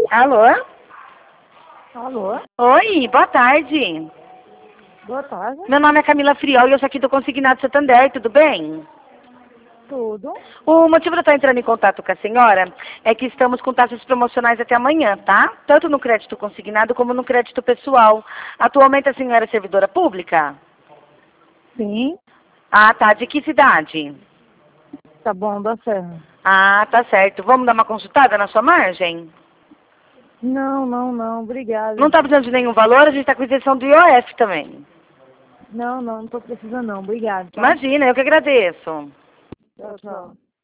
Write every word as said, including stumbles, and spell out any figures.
Alô? Alô? Oi, boa tarde. Boa tarde. Meu nome é Camila Friol e eu sou aqui do Consignado Santander, tudo bem? Tudo. O motivo de eu estar entrando em contato com a senhora é que estamos com taxas promocionais até amanhã, tá? Tanto no crédito consignado como no crédito pessoal. Atualmente a senhora é servidora pública? Sim. Ah, tá. De que cidade? Tá bom, dá certo. Ah, tá certo. Vamos dar uma consultada na sua margem? Não, não, não. Obrigada. Não está precisando de nenhum valor, a gente está com isenção do I O F também. Não, não, não tô precisando não. Obrigada, tá? Imagina, eu que agradeço. Tchau, tchau.